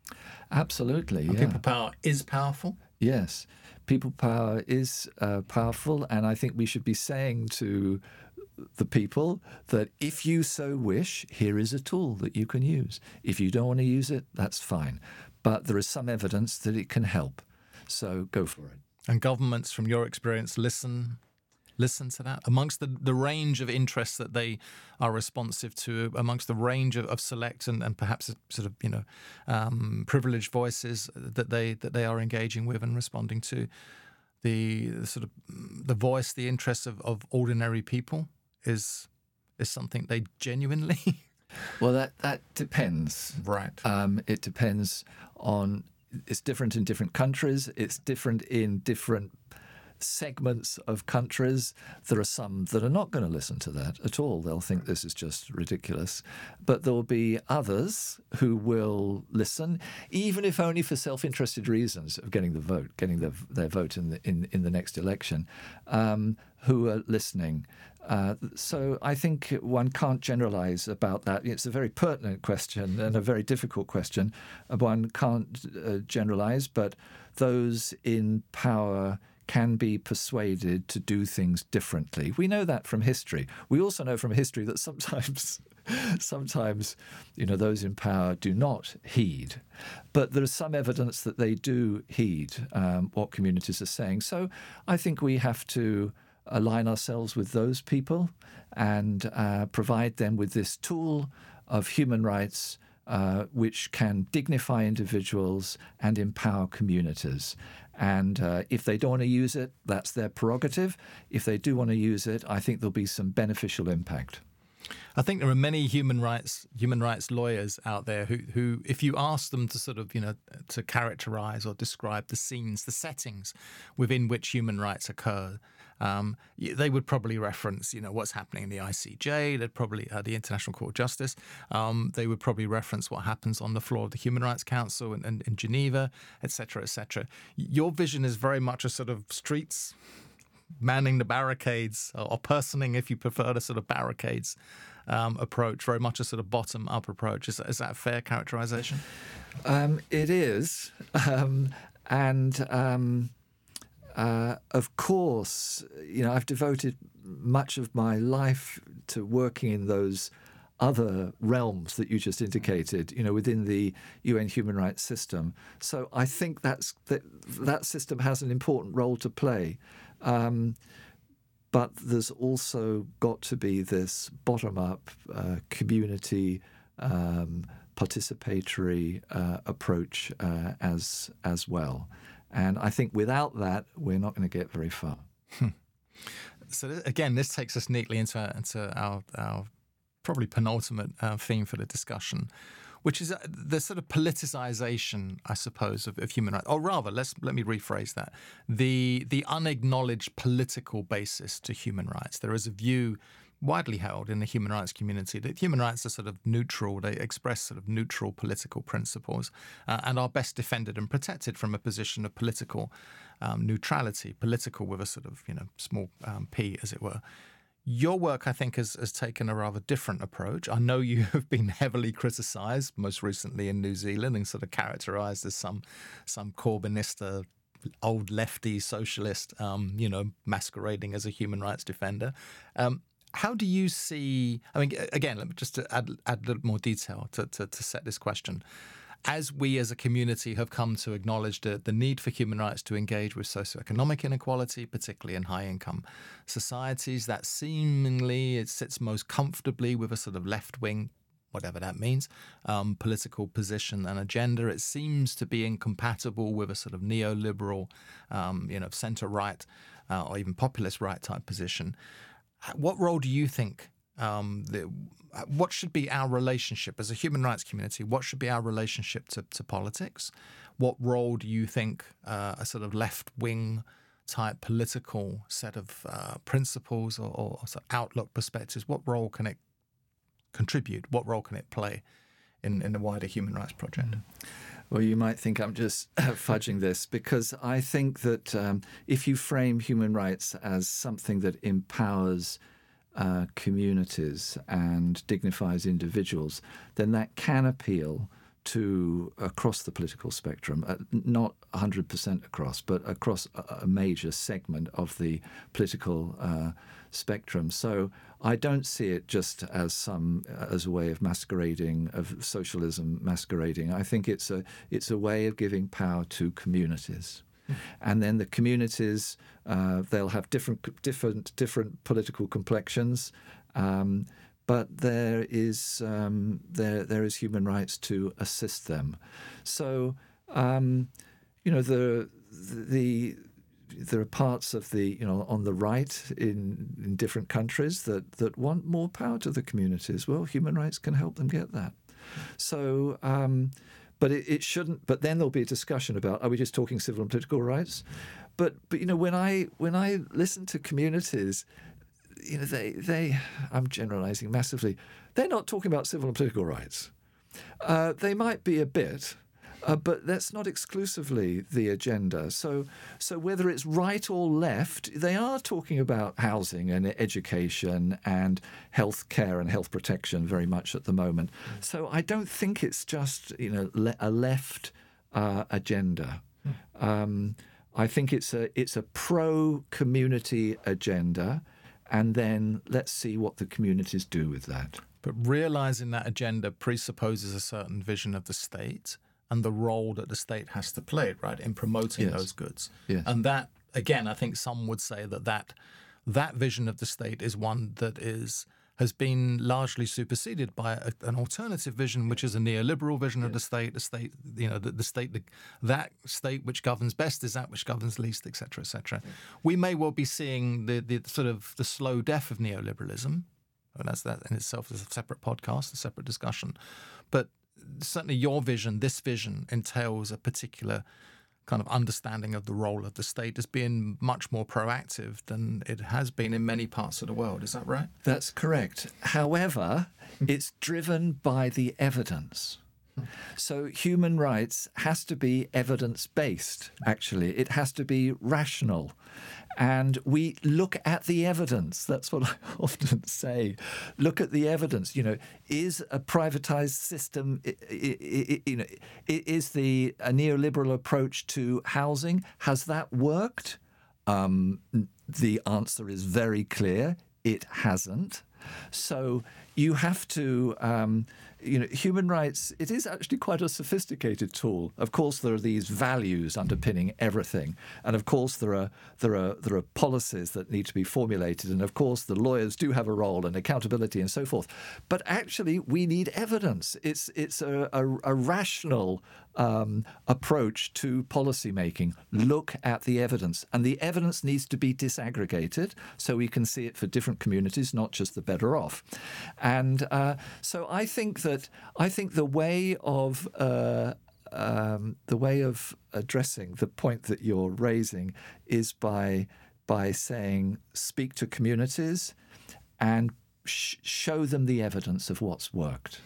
Absolutely, and yeah. People power is powerful? Yes. People power is uh, powerful, and I think we should be saying to the people that if you so wish, here is a tool that you can use. If you don't want to use it, that's fine. But there is some evidence that it can help. So go for it. And governments, from your experience, listen listen to that? Amongst the, the range of interests that they are responsive to, amongst the range of, of select and, and perhaps sort of, you know, um, privileged voices that they that they are engaging with and responding to, the, the sort of the voice, the interests of, of ordinary people is is something they genuinely... Well, that, that depends. Right. Um, it depends on... It's different in different countries. It's different in different segments of countries. There are some that are not going to listen to that at all. They'll think this is just ridiculous. But there will be others who will listen, even if only for self-interested reasons of getting the vote, getting the, their vote in the in, in the next election, um, who are listening. Uh, so I think one can't generalize about that. It's a very pertinent question and a very difficult question. One can't uh, generalize, but those in power can be persuaded to do things differently. We know that from history. We also know from history that sometimes, sometimes, you know, those in power do not heed. But there is some evidence that they do heed um, what communities are saying. So I think we have to align ourselves with those people and uh, provide them with this tool of human rights uh, which can dignify individuals and empower communities. And uh, if they don't want to use it, that's their prerogative. If they do want to use it, I think there'll be some beneficial impact. I think there are many human rights human rights lawyers out there who, who, if you ask them to sort of, you know, to characterize or describe the scenes, the settings within which human rights occur, um, they would probably reference, you know, what's happening in the I C J. They'd probably uh, the International Court of Justice. Um, they would probably reference what happens on the floor of the Human Rights Council in, in, in Geneva, et cetera, et cetera. Your vision is very much a sort of streets, manning the barricades, or personing, if you prefer, the sort of barricades um, approach, very much a sort of bottom-up approach. Is, is that a fair characterization? Um, it is. Um, and um, uh, of course, you know, I've devoted much of my life to working in those other realms that you just indicated, you know, within the U N human rights system. So I think that's that that system has an important role to play. Um, but there's also got to be this bottom-up uh, community um, participatory uh, approach uh, as as well. And I think without that, we're not going to get very far. So th- again, this takes us neatly into, into our, our probably penultimate uh, theme for the discussion, which is uh, the sort of politicization, I suppose, of, of human rights. Or rather, let's let me rephrase that: the the unacknowledged political basis to human rights. There is a view widely held in the human rights community that human rights are sort of neutral. They express sort of neutral political principles uh, and are best defended and protected from a position of political um, neutrality, political with a sort of, you know, small um, p, as it were. Your work, I think, has, has taken a rather different approach. I know you have been heavily criticised, most recently in New Zealand, and sort of characterised as some some Corbynista, old lefty socialist, um, you know, masquerading as a human rights defender. Um, how do you see? I mean, again, let me just to add add a little more detail to, to to set this question. As we as a community have come to acknowledge the, the need for human rights to engage with socioeconomic inequality, particularly in high-income societies, that seemingly it sits most comfortably with a sort of left-wing, whatever that means, um, political position and agenda. It seems to be incompatible with a sort of neoliberal, um, you know, centre-right uh, or even populist right type position. What role do you think Um, the, what should be our relationship as a human rights community? What should be our relationship to, to politics? What role do you think uh, a sort of left-wing type political set of uh, principles or, or sort of outlook perspectives, what role can it contribute? What role can it play in, in the wider human rights project? Well, you might think I'm just fudging this, because I think that um, if you frame human rights as something that empowers Uh, communities and dignifies individuals, then that can appeal to across the political spectrum, uh, not one hundred percent across, but across a, a major segment of the political uh, spectrum. So I don't see it just as some as a way of masquerading, of socialism masquerading. I think it's a it's a way of giving power to communities. And then the communities, uh, they'll have different, different, different political complexions, um, but there is um, there there is human rights to assist them. So um, you know the the there are parts of the you know on the right in, in different countries that that want more power to the communities. Well, human rights can help them get that. So. Um, But it, it shouldn't. But then there'll be a discussion about: are we just talking civil and political rights? But but you know, when I when I listen to communities, you know, they they I'm generalising massively. They're not talking about civil and political rights. Uh, they might be a bit, uh, but that's not exclusively the agenda. So so whether it's right or left, they are talking about housing and education and health care and health protection very much at the moment. Mm. So I don't think it's just you know le- a left uh, agenda. Mm. Um, I think it's a it's a pro-community agenda, and then let's see what the communities do with that. But realising that agenda presupposes a certain vision of the state and the role that the state has to play, right, in promoting yes. those goods. Yes. And that, again, I think some would say that, that that vision of the state is one that is has been largely superseded by a, an alternative vision, which is a neoliberal vision yes. of the state. The state, you know, the, the state, the, that state which governs best is that which governs least, et cetera, et cetera. Yes. We may well be seeing the, the sort of the slow death of neoliberalism. And that's that in itself is a separate podcast, a separate discussion. But certainly your vision, this vision, entails a particular kind of understanding of the role of the state as being much more proactive than it has been in many parts of the world. Is that right? That's correct. However, it's driven by the evidence. So human rights has to be evidence-based, actually. It has to be rational. And we look at the evidence. That's what I often say. Look at the evidence. You know, is a privatized system, you know, is the a neoliberal approach to housing, has that worked? Um, the answer is very clear. It hasn't. So you have to, um, you know, human rights, it is actually quite a sophisticated tool. Of course, there are these values underpinning everything. And of course, there are there are there are policies that need to be formulated. And of course, the lawyers do have a role and accountability and so forth. But actually, we need evidence. It's it's a, a, a rational um, approach to policy making. Look at the evidence. And the evidence needs to be disaggregated so we can see it for different communities, not just the better off. And uh, so I think that I think the way of uh, um, the way of addressing the point that you're raising is by by saying speak to communities and sh- show them the evidence of what's worked.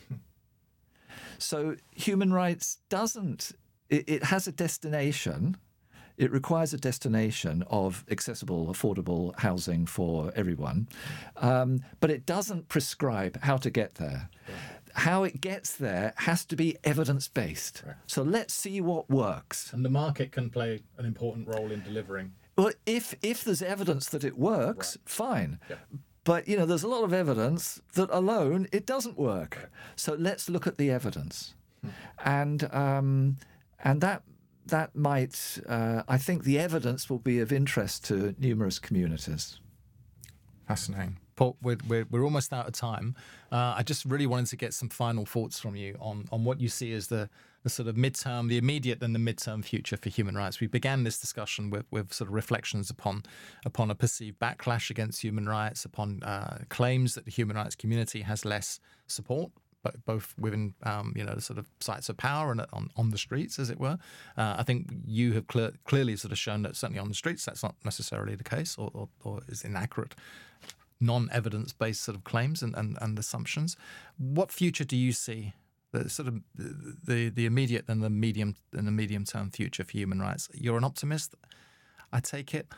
So human rights doesn't it, it has a destination. It requires a destination of accessible, affordable housing for everyone, um, but it doesn't prescribe how to get there. Right. How it gets there has to be evidence-based. Right. So let's see what works. And the market can play an important role in delivering. Well, if if there's evidence that it works, right. fine. Yep. But, you know, there's a lot of evidence that alone it doesn't work. Right. So let's look at the evidence. Hmm. And um, and that... That might, uh, I think the evidence will be of interest to numerous communities. Fascinating. Paul, we're, we're, we're almost out of time. Uh, I just really wanted to get some final thoughts from you on, on what you see as the, the sort of midterm, the immediate and the midterm future for human rights. We began this discussion with, with sort of reflections upon upon a perceived backlash against human rights, upon uh, claims that the human rights community has less support, both within, um, you know, sort of sites of power and on, on the streets, as it were. Uh, I think you have clear, clearly sort of shown that certainly on the streets that's not necessarily the case, or, or, or is inaccurate, non-evidence-based sort of claims and, and, and assumptions. What future do you see, the sort of the the immediate and the medium and the medium-term future for human rights? You're an optimist, I take it.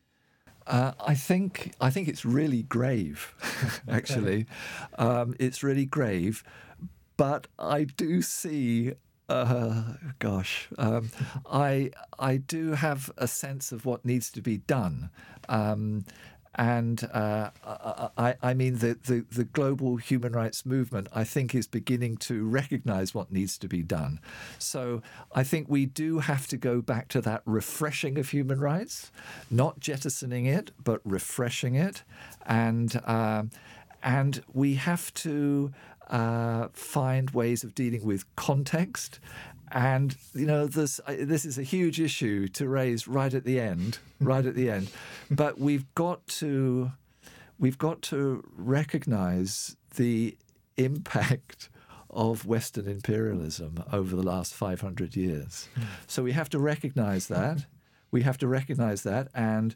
Uh, I think I think it's really grave, actually. um, it's really grave, but I do see. Uh, gosh, um, I I do have a sense of what needs to be done. Um, And uh, I, I mean, the, the, the global human rights movement, I think, is beginning to recognize what needs to be done. So I think we do have to go back to that refreshing of human rights, not jettisoning it, but refreshing it. And, uh, and we have to uh, find ways of dealing with context. And, you know, this this is a huge issue to raise right at the end, right at the end. But we've got to we've got to recognize the impact of Western imperialism over the last five hundred years. Mm. So we have to recognize that. We have to recognize that and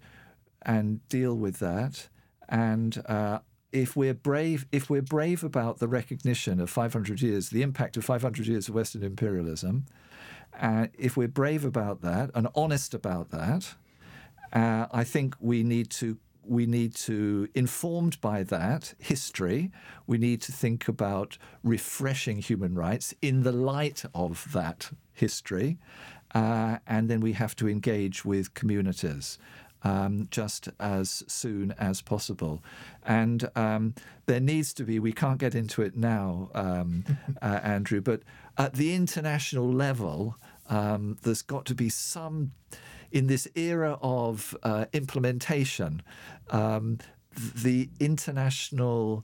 and deal with that. And uh, If we're brave, if we're brave about the recognition of five hundred years, the impact of five hundred years of Western imperialism, uh, if we're brave about that and honest about that, uh, I think we need to we need to, informed by that history, we need to think about refreshing human rights in the light of that history, uh, and then we have to engage with communities. Um, just as soon as possible. And um, there needs to be, we can't get into it now, um, uh, Andrew, but at the international level, um, there's got to be some, in this era of uh, implementation, um, the international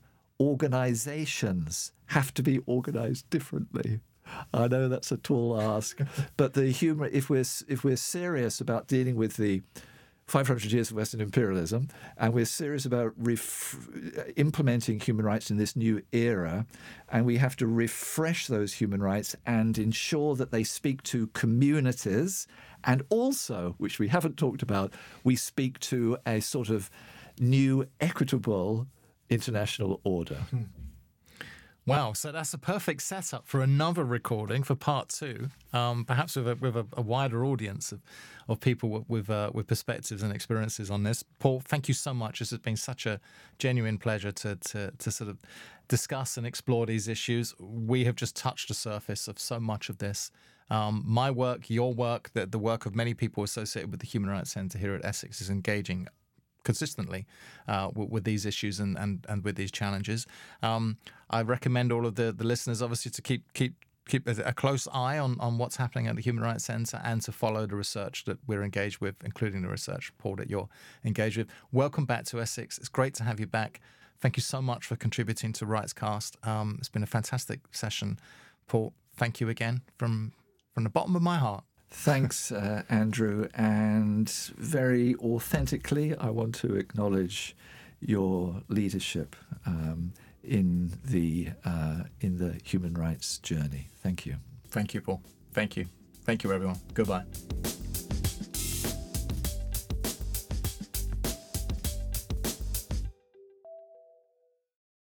organizations have to be organized differently. I know that's a tall ask, but the human, if we're, if we're serious about dealing with the five hundred years of Western imperialism, and we're serious about ref- implementing human rights in this new era, and we have to refresh those human rights and ensure that they speak to communities, and also, which we haven't talked about, we speak to a sort of new equitable international order. Hmm. Wow, so that's a perfect setup for another recording for part two, um, perhaps with a, with a, a wider audience of, of people with with, uh, with perspectives and experiences on this. Paul, thank you so much. This has been such a genuine pleasure to to, to sort of discuss and explore these issues. We have just touched the surface of so much of this. Um, my work, your work, the, the work of many people associated with the Human Rights Centre here at Essex is engaging consistently uh, with, with these issues and, and, and with these challenges. Um, I recommend all of the, the listeners, obviously, to keep keep keep a, a close eye on, on what's happening at the Human Rights Centre and to follow the research that we're engaged with, including the research, Paul, that you're engaged with. Welcome back to Essex. It's great to have you back. Thank you so much for contributing to RightsCast. Um, it's been a fantastic session. Paul, thank you again from from the bottom of my heart. Thanks, uh, Andrew. And very authentically, I want to acknowledge your leadership um, in the uh, in the human rights journey. Thank you. Thank you, Paul. Thank you. Thank you, everyone. Goodbye.